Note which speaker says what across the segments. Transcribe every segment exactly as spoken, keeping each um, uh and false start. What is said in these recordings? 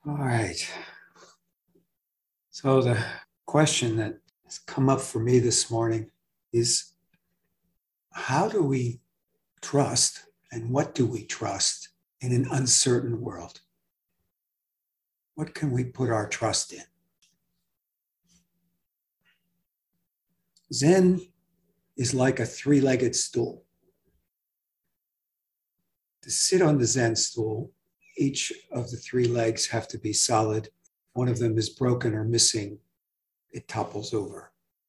Speaker 1: All right. So the question that has come up for me this morning is, how do we trust and what do we trust in an uncertain world? What can we put our trust in? Zen is like a three-legged stool. To sit on the Zen stool, each of the three legs have to be solid. One of them is broken or missing, it topples over.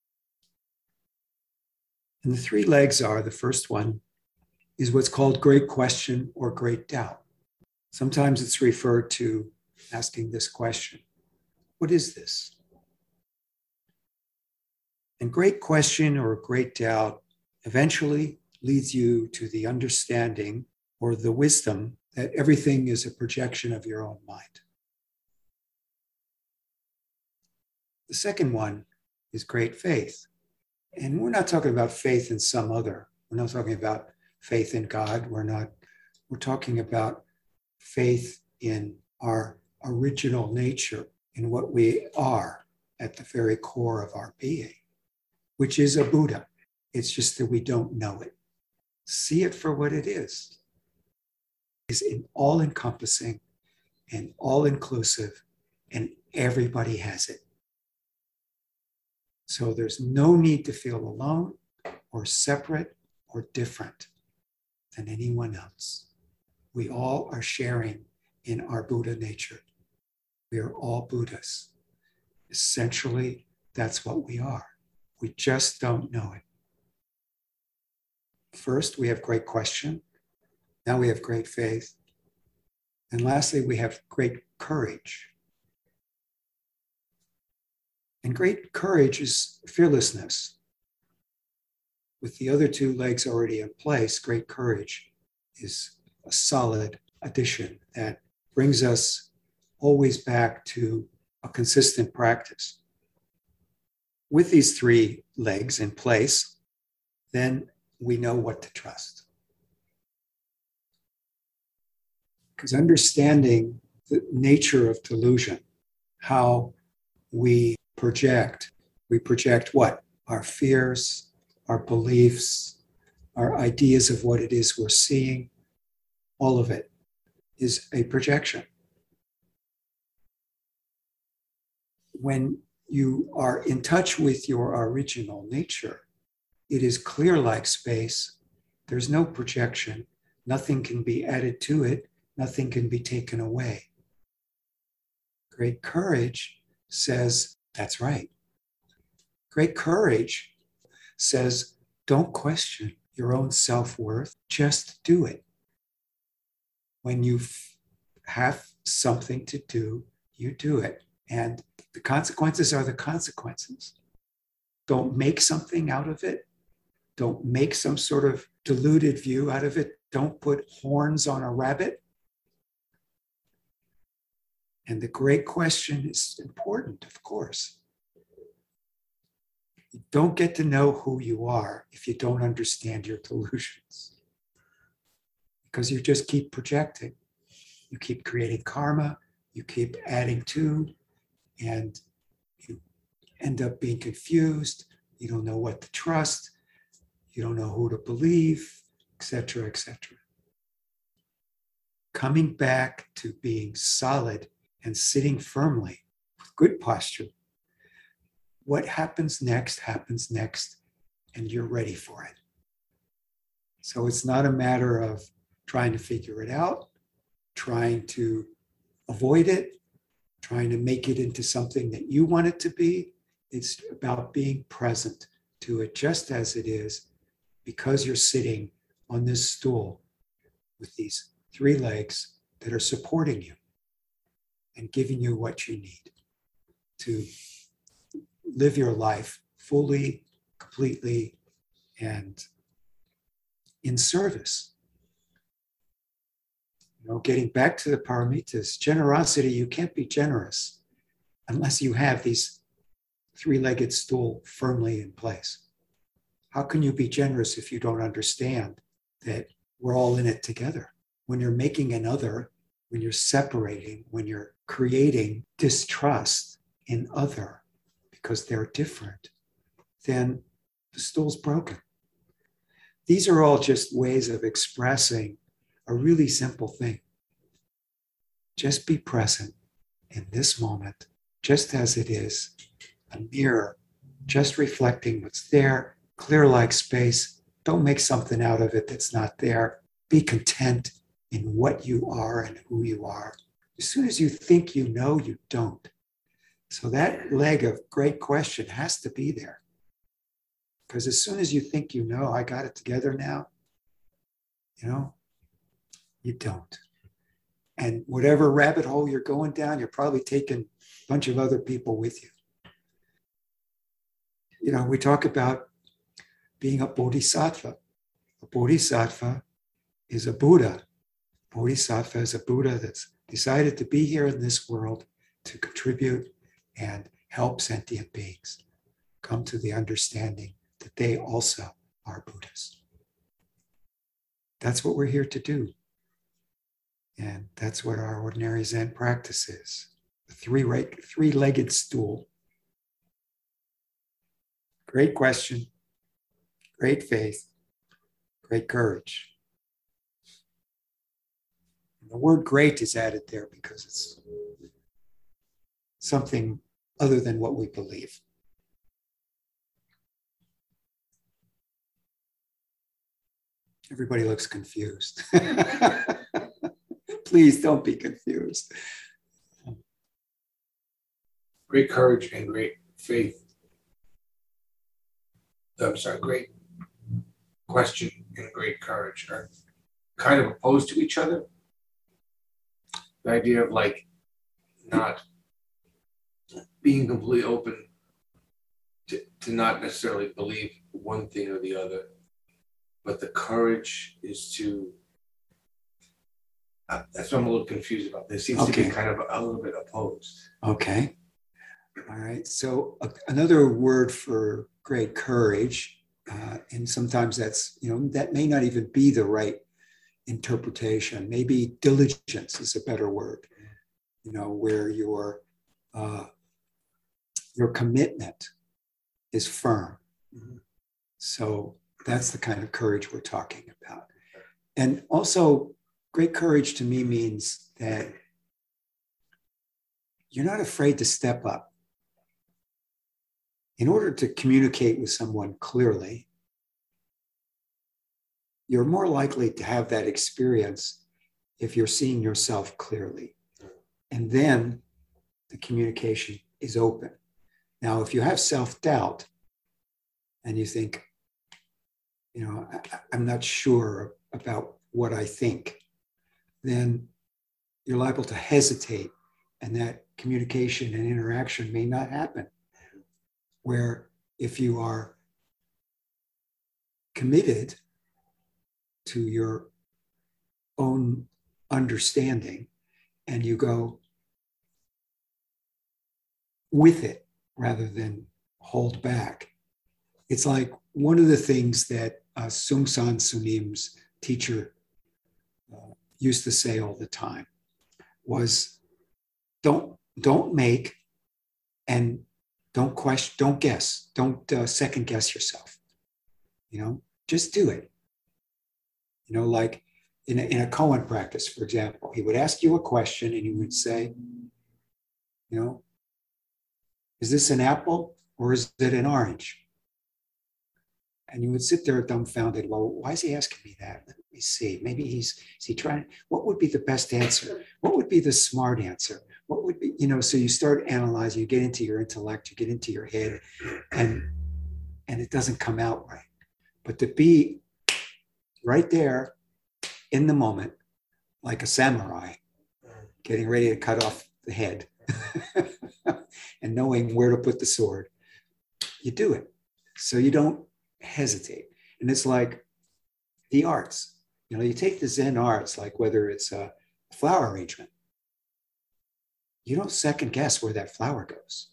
Speaker 1: And the three legs are, the first one is what's called great question or great doubt. Sometimes it's referred to asking this question: what is this? And great question or great doubt eventually leads you to the understanding or the wisdom that everything is a projection of your own mind. The second one is great faith. And we're not talking about faith in some other. We're not talking about faith in God. We're not, we're talking about faith in our original nature, in what we are at the very core of our being, which is a Buddha. It's just that we don't know it. See it for what it is. It's all-encompassing and all-inclusive, and everybody has it. So there's no need to feel alone or separate or different than anyone else. We all are sharing in our Buddha nature. We are all Buddhas. Essentially, that's what we are. We just don't know it. First, we have great question. Now we have great faith. And lastly, we have great courage. And great courage is fearlessness. With the other two legs already in place, great courage is a solid addition that brings us always back to a consistent practice. With these three legs in place, then we know what to trust. Because understanding the nature of delusion, how we project, we project what? Our fears, our beliefs, our ideas of what it is we're seeing, all of it is a projection. When you are in touch with your original nature, it is clear like space. There's no projection. Nothing can be added to it. Nothing can be taken away. Great courage says, that's right. Great courage says, don't question your own self-worth. Just do it. When you have something to do, you do it. And the consequences are the consequences. Don't make something out of it. Don't make some sort of diluted view out of it. Don't put horns on a rabbit. And the great question is important, of course. You don't get to know who you are if you don't understand your delusions. Because you just keep projecting. You keep creating karma. You keep adding to. And you end up being confused. You don't know what to trust. You don't know who to believe, et cetera, et cetera. Coming back to being solid and sitting firmly with good posture. What happens next happens next, and you're ready for it. So it's not a matter of trying to figure it out, trying to avoid it, trying to make it into something that you want it to be. It's about being present to it just as it is, because you're sitting on this stool with these three legs that are supporting you and giving you what you need to live your life fully, completely, and in service. You know, getting back to the paramitas, generosity, you can't be generous unless you have these three-legged stool firmly in place. How can you be generous if you don't understand that we're all in it together? When you're making another, when you're separating, when you're creating distrust in other because they're different, then the stool's broken. These are all just ways of expressing a really simple thing. Just be present in this moment, just as it is, a mirror, just reflecting what's there, clear like space. Don't make something out of it that's not there. Be content in what you are and who you are. As soon as you think you know, you don't. So that leg of great question has to be there. Because as soon as you think you know, I got it together now, you know, you don't. And whatever rabbit hole you're going down, you're probably taking a bunch of other people with you. You know, we talk about being a bodhisattva. A bodhisattva is a Buddha. Bodhisattva is a Buddha that's decided to be here in this world to contribute and help sentient beings come to the understanding that they also are Buddhas. That's what we're here to do. And that's what our ordinary Zen practice is. The three, three-legged stool. Great question, great faith, great courage. And the word great is added there because it's something other than what we believe. Everybody looks confused. Please don't be confused.
Speaker 2: Great courage and great faith. I'm sorry, great question and great courage are kind of opposed to each other. The idea of like not being completely open to, to not necessarily believe one thing or the other, but the courage is to, uh, that's what I'm a little confused about. There seems okay. to be kind of a, a little bit opposed.
Speaker 1: Okay. All right. So uh, another word for great courage, uh, and sometimes that's, you know, that may not even be the right interpretation. Maybe diligence is a better word, you know, where your, uh, your commitment is firm. Mm-hmm. So that's the kind of courage we're talking about. And also, great courage to me means that you're not afraid to step up. In order to communicate with someone clearly, you're more likely to have that experience if you're seeing yourself clearly. And then the communication is open. Now, if you have self-doubt and you think, you know, I, I'm not sure about what I think, then you're liable to hesitate, and that communication and interaction may not happen. Where if you are committed to your own understanding and you go with it rather than hold back, it's like one of the things that uh, Sung San Sunim's teacher uh, used to say all the time was, don't, don't make and don't question, don't guess, don't uh, second guess yourself. You know, just do it. You know, like in a, in a koan practice, for example, he would ask you a question and he would say, you know, is this an apple or is it an orange? And you would sit there dumbfounded. Well, why is he asking me that? Let me see. Maybe he's, is he trying, what would be the best answer? What would be the smart answer? What would be, you know, so you start analyzing, you get into your intellect, you get into your head, and, and it doesn't come out right. But to be right there in the moment, like a samurai, getting ready to cut off the head and knowing where to put the sword, you do it. So you don't hesitate. And it's like the arts. You know, you take the Zen arts, like whether it's a flower arrangement, you don't second guess where that flower goes.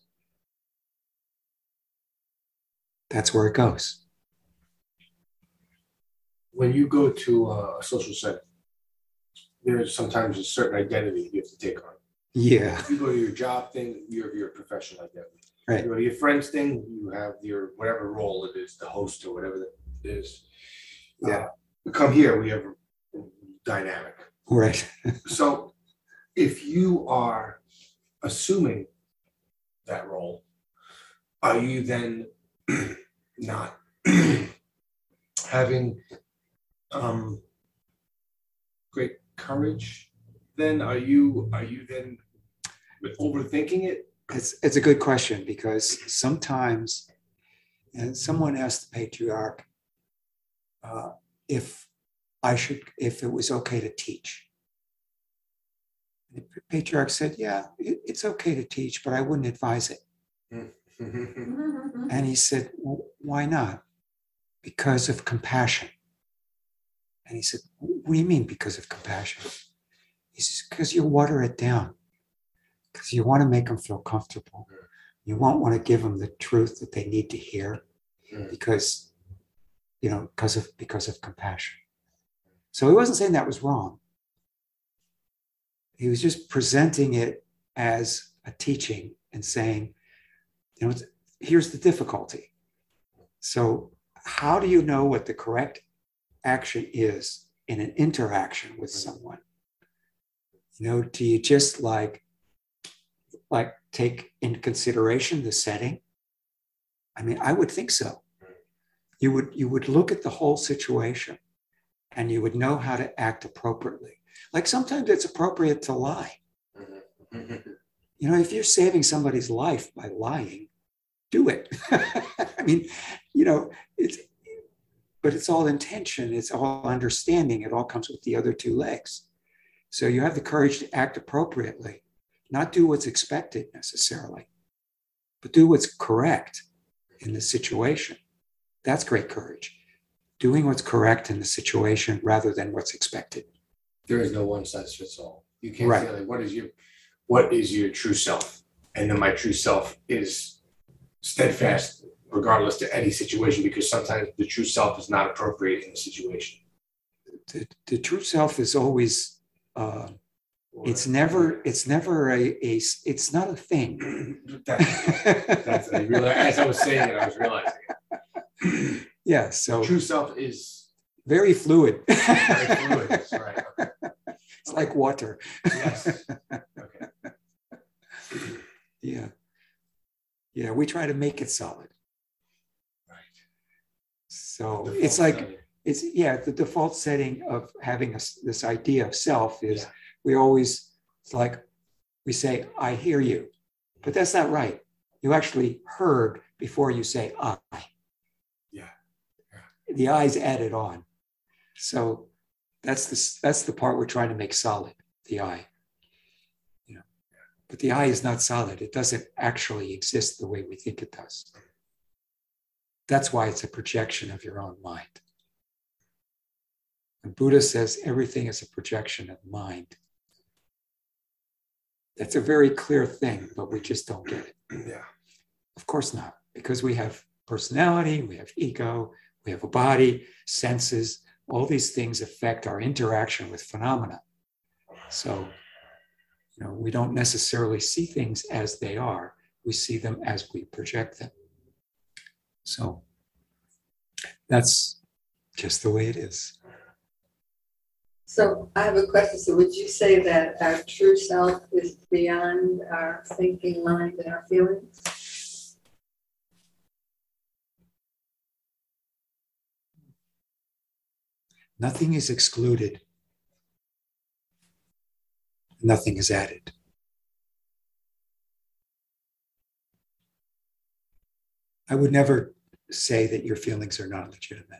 Speaker 1: That's where it goes.
Speaker 2: When you go to a social setting, there's sometimes a certain identity you have to take on.
Speaker 1: Yeah,
Speaker 2: If you go to your job thing, you have your professional identity.
Speaker 1: right,
Speaker 2: You go to your friends thing, you have your whatever role it is, the host or whatever that is.
Speaker 1: yeah,
Speaker 2: Uh, we come here, we have a dynamic.
Speaker 1: right.
Speaker 2: So if you are assuming that role, are you then not having um great courage? Then are you are you then overthinking it?
Speaker 1: It's, it's a good question because sometimes, and someone asked the patriarch uh, if I should, if it was okay to teach. And the patriarch said, yeah, it, it's okay to teach, but I wouldn't advise it. And he said, well, why not? Because of compassion. And he said, what do you mean because of compassion? He says, because you water it down. Because you want to make them feel comfortable. You won't want to give them the truth that they need to hear because, you know, because of because of compassion. So he wasn't saying that was wrong. He was just presenting it as a teaching and saying, you know, here's the difficulty. So how do you know what the correct action is in an interaction with someone? You know, do you just like, like take into consideration the setting? I mean, I would think so. You would, you would look at the whole situation and you would know how to act appropriately. Like sometimes it's appropriate to lie. You know, if you're saving somebody's life by lying, do it. I mean, you know, it's, but it's all intention, it's all understanding, it all comes with the other two legs. So you have the courage to act appropriately, not do what's expected necessarily, but do what's correct in the situation. That's great courage. Doing what's correct in the situation rather than what's expected.
Speaker 2: There is no one size fits all. You can't
Speaker 1: Right.
Speaker 2: say like, what is your, what is your true self? And then my true self is steadfast regardless to any situation, because sometimes the true self is not appropriate in the situation.
Speaker 1: The, the true self is always, uh, it's never, it's never a, a, it's not a thing.
Speaker 2: That's, that's I realized, as I was saying it, I was realizing it.
Speaker 1: Yeah, so
Speaker 2: True self is
Speaker 1: very fluid.
Speaker 2: very fluid. That's right. Okay.
Speaker 1: It's like water.
Speaker 2: Yes. Okay.
Speaker 1: Yeah. Yeah, we try to make it solid.
Speaker 2: Right.
Speaker 1: So
Speaker 2: Default
Speaker 1: it's like,
Speaker 2: setting.
Speaker 1: it's, yeah, the default setting of having a, this idea of self is
Speaker 2: Yeah.
Speaker 1: we always, it's like we say, I hear you, but that's not right. You actually heard before you say I.
Speaker 2: Yeah.
Speaker 1: The I's added on. So that's the, that's the part we're trying to make solid, the I. You know, but the I is not solid. It doesn't actually exist the way we think it does. That's why it's a projection of your own mind. And Buddha says everything is a projection of mind. That's a very clear thing, but we just don't get it.
Speaker 2: Yeah.
Speaker 1: Of course not, because we have personality, we have ego, we have a body, senses, all these things affect our interaction with phenomena. So, you know, we don't necessarily see things as they are, we see them as we project them. So that's just the way it is.
Speaker 3: So I have a question. So would you say that our true self is beyond our thinking mind and our feelings?
Speaker 1: Nothing is excluded. Nothing is added. I would never say that your feelings are not legitimate.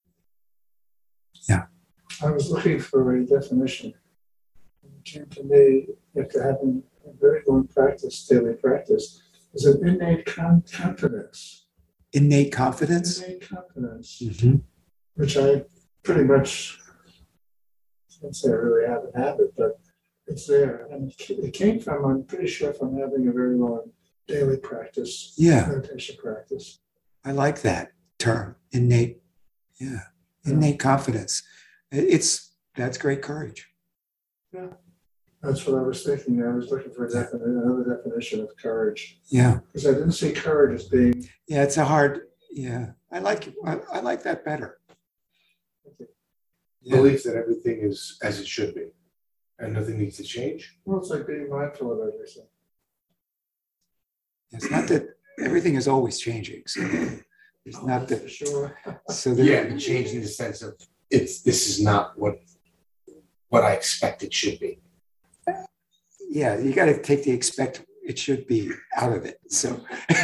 Speaker 1: Yeah.
Speaker 4: I was looking for a definition. It came to me after having a very long practice, daily practice, is an innate con- confidence.
Speaker 1: Innate confidence?
Speaker 4: Innate confidence,
Speaker 1: Mm-hmm.
Speaker 4: which I pretty much, I can't say I really have a habit, but it's there. And it ca- it came from, I'm pretty sure, from having a very long daily practice,
Speaker 1: Yeah.
Speaker 4: meditation practice.
Speaker 1: I like that term, innate. Yeah.
Speaker 4: Yeah.
Speaker 1: Innate confidence. It's, that's great courage.
Speaker 4: That's what I was thinking. I was looking for a defini- another definition of courage,
Speaker 1: Yeah.
Speaker 4: because I didn't see courage as being,
Speaker 1: Yeah, it's a hard, yeah. I like I, I like that better. Yeah.
Speaker 2: Belief that everything is as it should be and nothing needs to change.
Speaker 4: well, it's like being mindful of everything.
Speaker 1: It's not that everything is always changing. So it's not
Speaker 4: For
Speaker 1: that
Speaker 4: sure.
Speaker 1: so that
Speaker 2: Yeah, but change in the sense of it's this is not what what I expect it should be.
Speaker 1: yeah, you got to take the expect it should be out of it. So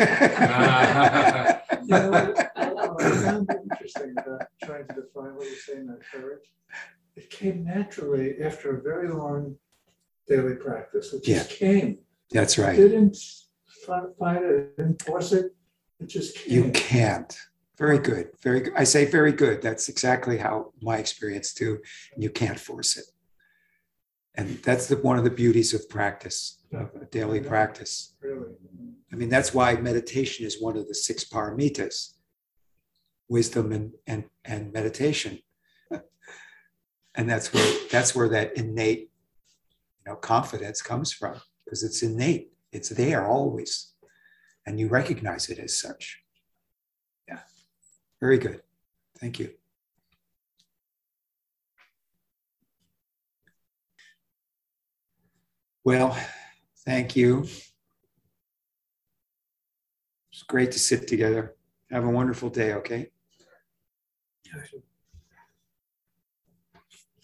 Speaker 4: You know, what I found it interesting about trying to define what you're saying, that courage. It came naturally after a very long daily practice. It just came.
Speaker 1: That's
Speaker 4: I
Speaker 1: right.
Speaker 4: didn't fi- find it, I didn't force it. It just
Speaker 1: You
Speaker 4: came.
Speaker 1: can't. Very good. Very good. I say very good. That's exactly how my experience too. You can't force it. And that's the, one of the beauties of practice, of a daily practice.
Speaker 4: Really.
Speaker 1: I mean, that's why meditation is one of the six paramitas, wisdom and, and, and meditation. And that's where, that's where that innate, you know, confidence comes from, because it's innate. It's there always. And you recognize it as such. Yeah. Very good. Thank you. Well, thank you. It's great to sit together. Have a wonderful day, okay?
Speaker 4: I should